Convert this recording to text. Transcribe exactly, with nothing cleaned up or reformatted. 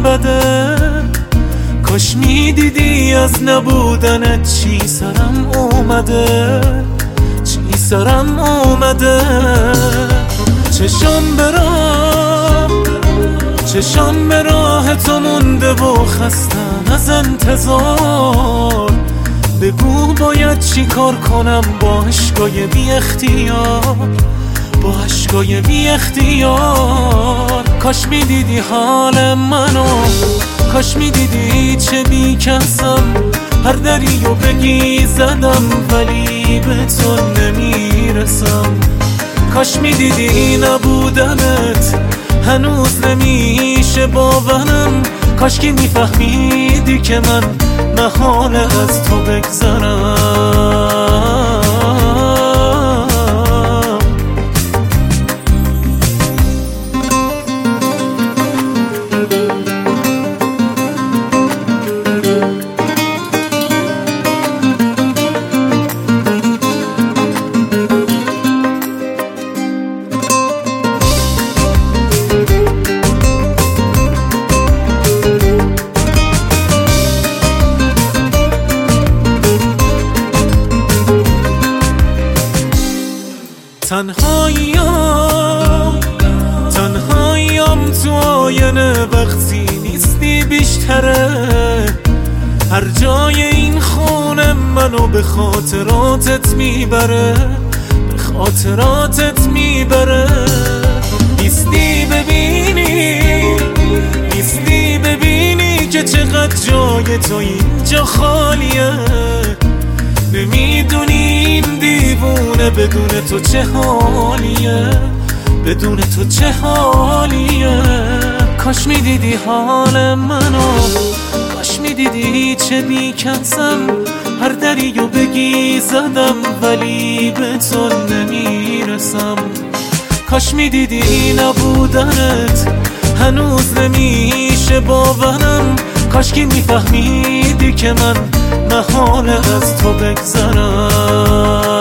بده. کاش میدیدی از نبودنت چی سرم اومده، چی سرم اومده. چشم برام چشم به راه تو مونده و خستم از انتظار. بگو باید چی کار کنم با عشقای بی اختیار، با عشقای بی اختیار. کاش میدیدی حال منو، کاش میدیدی چه بیکسم. هر دریو بگی زدم ولی به تو نمیرسم. کاش میدیدی نبودنت هنوز نمیشه باورم. کاش که میفهمیدی که من محال از تو بگذرم. تنهاییم تنهاییم تو آینه وقتی نیستی بیشتره. هر جای این خونه منو به خاطراتت میبره، به خاطراتت میبره. نیستی ببینی نیستی ببینی که چقدر جای تو اینجا خالیه. نمیدونی این دیوونه بدون تو چه حالیه، بدون تو چه حالیه. کاش میدیدی حال منو، کاش میدیدی چه بیکسم. هر دریو بگی زدم ولی به تو نمیرسم. کاش میدیدی نبودنت هنوز نمیشه باورم. کاش که میفهمیدی که من محال از تو بگذرم.